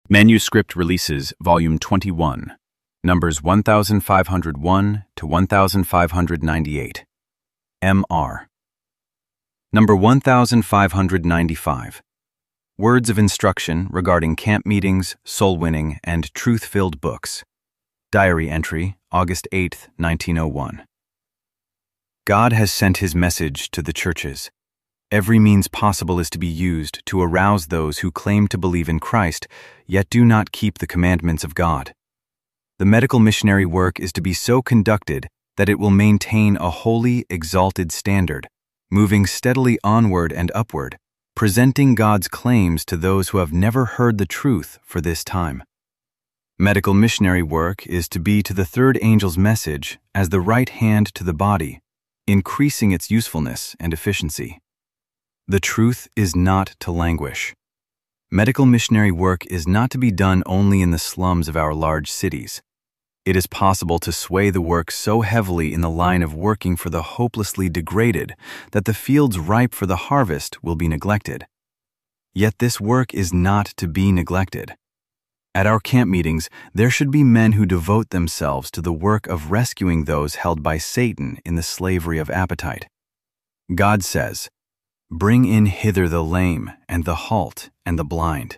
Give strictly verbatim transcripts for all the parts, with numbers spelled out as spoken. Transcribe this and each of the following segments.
Manuscript Releases, Volume twenty-one, numbers one thousand five hundred one to one thousand five hundred ninety-eight. M R. Number one thousand five hundred ninety-five. Words of Instruction Regarding Camp Meetings, Soul Winning, and Truth-Filled Books. Diary entry, August eighth, nineteen oh one. God has sent His message to the churches. Every means possible is to be used to arouse those who claim to believe in Christ, yet do not keep the commandments of God. The medical missionary work is to be so conducted that it will maintain a holy, exalted standard, moving steadily onward and upward, presenting God's claims to those who have never heard the truth for this time. Medical missionary work is to be to the third angel's message as the right hand to the body, increasing its usefulness and efficiency. The truth is not to languish. Medical missionary work is not to be done only in the slums of our large cities. It is possible to sway the work so heavily in the line of working for the hopelessly degraded that the fields ripe for the harvest will be neglected. Yet this work is not to be neglected. At our camp meetings, there should be men who devote themselves to the work of rescuing those held by Satan in the slavery of appetite. God says, "Bring in hither the lame, and the halt, and the blind."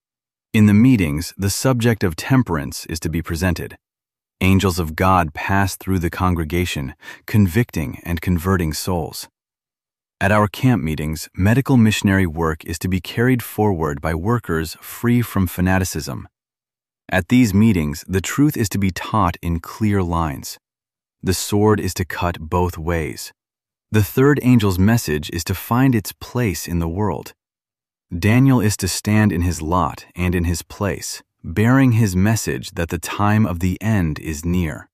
In the meetings, the subject of temperance is to be presented. Angels of God pass through the congregation, convicting and converting souls. At our camp meetings, medical missionary work is to be carried forward by workers free from fanaticism. At these meetings, the truth is to be taught in clear lines. The sword is to cut both ways. The third angel's message is to find its place in the world. Daniel is to stand in his lot and in his place, bearing his message that the time of the end is near.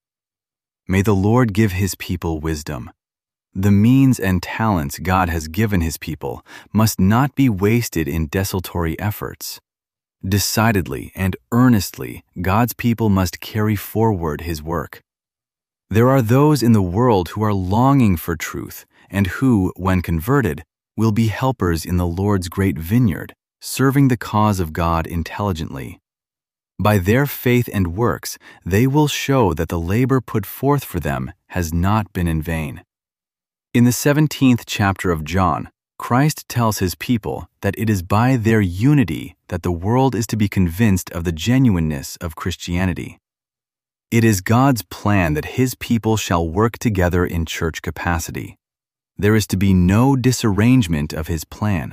May the Lord give His people wisdom. The means and talents God has given His people must not be wasted in desultory efforts. Decidedly and earnestly, God's people must carry forward His work. There are those in the world who are longing for truth and who, when converted, will be helpers in the Lord's great vineyard, serving the cause of God intelligently. By their faith and works, they will show that the labor put forth for them has not been in vain. In the seventeenth chapter of John, Christ tells His people that it is by their unity that the world is to be convinced of the genuineness of Christianity. It is God's plan that His people shall work together in church capacity. There is to be no disarrangement of His plan.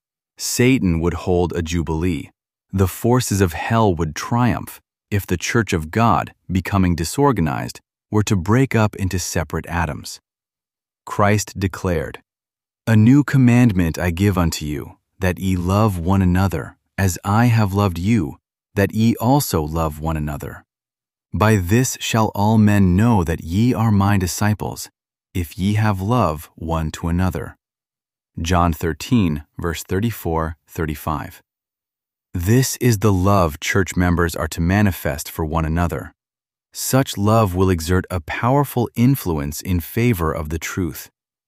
Satan would hold a jubilee. The forces of hell would triumph if the church of God, becoming disorganized, were to break up into separate atoms. Christ declared, "A new commandment I give unto you, that ye love one another, as I have loved you, that ye also love one another. By this shall all men know that ye are my disciples, if ye have love one to another." John thirteen, verse thirty-four, thirty-five. This is the love church members are to manifest for one another. Such love will exert a powerful influence in favor of the truth.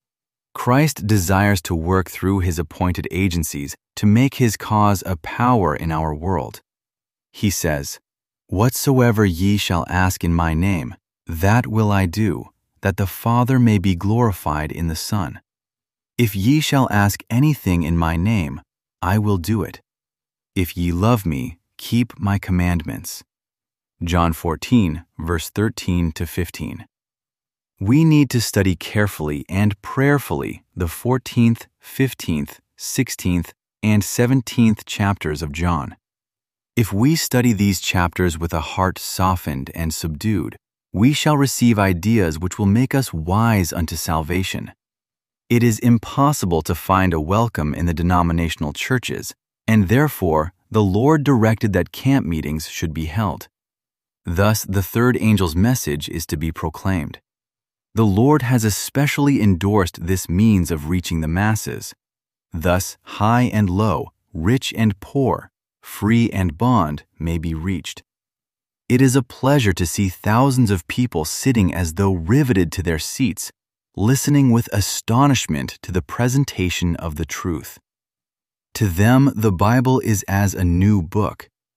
Christ desires to work through His appointed agencies to make His cause a power in our world. He says, "Whatsoever ye shall ask in my name, that will I do, that the Father may be glorified in the Son. If ye shall ask anything in my name, I will do it. If ye love me, keep my commandments." John fourteen, verse thirteen to fifteen. We need to study carefully and prayerfully the fourteenth, fifteenth, sixteenth, and seventeenth chapters of John. If we study these chapters with a heart softened and subdued, we shall receive ideas which will make us wise unto salvation. It is impossible to find a welcome in the denominational churches, and therefore the Lord directed that camp meetings should be held. Thus the third angel's message is to be proclaimed. The Lord has especially endorsed this means of reaching the masses. Thus high and low, rich and poor, free and bond may be reached. It is a pleasure to see thousands of people sitting as though riveted to their seats, listening with astonishment to the presentation of the truth. To them, the Bible is as a new book.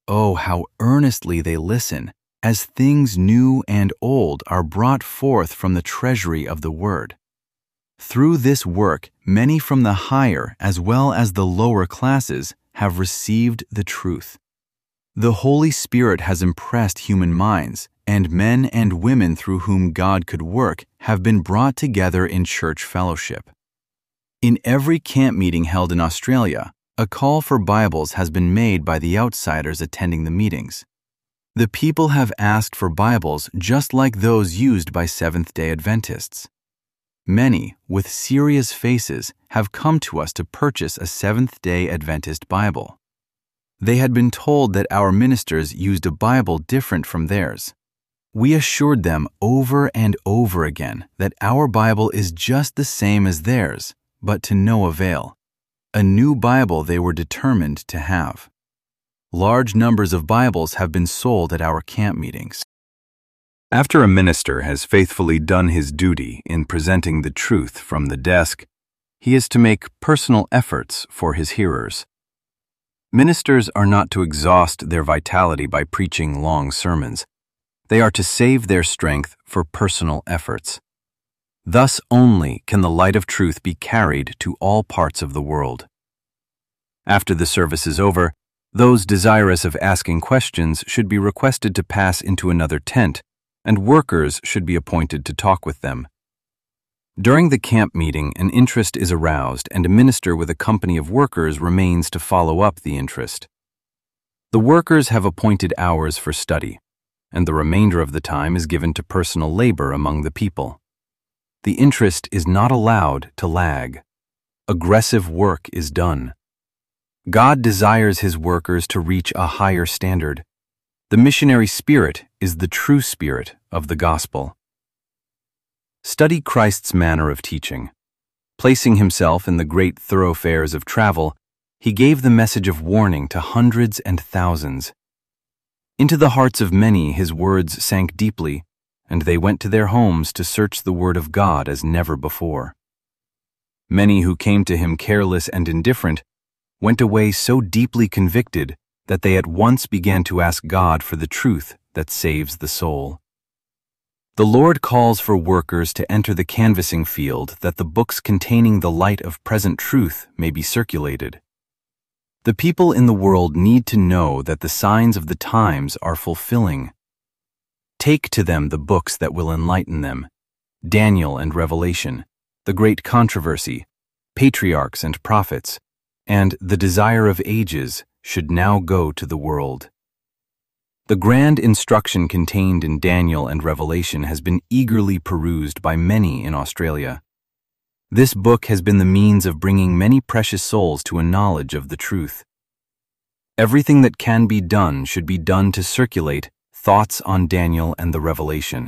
Oh, how earnestly they listen, as things new and old are brought forth from the treasury of the Word. Through this work, many from the higher as well as the lower classes have received the truth. The Holy Spirit has impressed human minds, and men and women through whom God could work have been brought together in church fellowship. In every camp meeting held in Australia, a call for Bibles has been made by the outsiders attending the meetings. The people have asked for Bibles just like those used by Seventh-day Adventists. Many, with serious faces, have come to us to purchase a Seventh-day Adventist Bible. They had been told that our ministers used a Bible different from theirs. We assured them over and over again that our Bible is just the same as theirs, but to no avail. A new Bible they were determined to have. Large numbers of Bibles have been sold at our camp meetings. After a minister has faithfully done his duty in presenting the truth from the desk, he is to make personal efforts for his hearers. Ministers are not to exhaust their vitality by preaching long sermons. They are to save their strength for personal efforts. Thus only can the light of truth be carried to all parts of the world. After the service is over, those desirous of asking questions should be requested to pass into another tent, and workers should be appointed to talk with them. During the camp meeting, an interest is aroused, and a minister with a company of workers remains to follow up the interest. The workers have appointed hours for study, and the remainder of the time is given to personal labor among the people. The interest is not allowed to lag. Aggressive work is done. God desires His workers to reach a higher standard. The missionary spirit is the true spirit of the gospel. Study Christ's manner of teaching. Placing Himself in the great thoroughfares of travel, He gave the message of warning to hundreds and thousands. Into the hearts of many His words sank deeply, and they went to their homes to search the Word of God as never before. Many who came to Him careless and indifferent went away so deeply convicted that they at once began to ask God for the truth that saves the soul. The Lord calls for workers to enter the canvassing field that the books containing the light of present truth may be circulated. The people in the world need to know that the signs of the times are fulfilling. Take to them the books that will enlighten them, Daniel and Revelation, the great controversy, patriarchs and prophets, and the desire of ages should now go to the world. The grand instruction contained in Daniel and Revelation has been eagerly perused by many in Australia. This book has been the means of bringing many precious souls to a knowledge of the truth. Everything that can be done should be done to circulate thoughts on Daniel and the Revelation.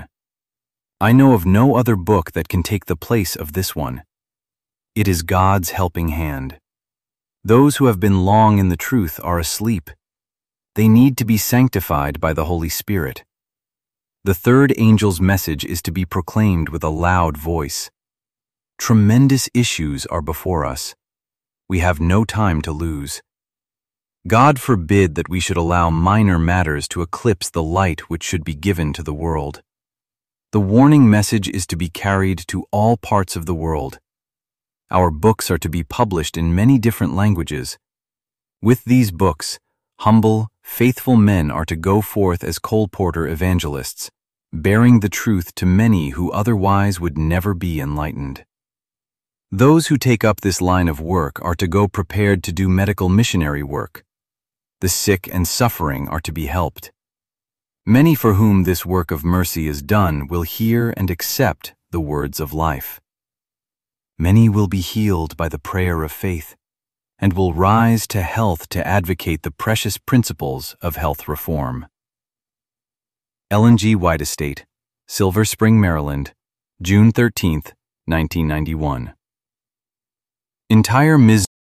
I know of no other book that can take the place of this one. It is God's helping hand. Those who have been long in the truth are asleep. They need to be sanctified by the Holy Spirit. The third angel's message is to be proclaimed with a loud voice. Tremendous issues are before us. We have no time to lose. God forbid that we should allow minor matters to eclipse the light which should be given to the world. The warning message is to be carried to all parts of the world. Our books are to be published in many different languages. With these books, humble, faithful men are to go forth as colporteur evangelists, bearing the truth to many who otherwise would never be enlightened. Those who take up this line of work are to go prepared to do medical missionary work. The sick and suffering are to be helped. Many for whom this work of mercy is done will hear and accept the words of life. Many will be healed by the prayer of faith, and will rise to health to advocate the precious principles of health reform. Ellen G. White Estate, Silver Spring, Maryland, June thirteenth, nineteen ninety-one. Entire Miz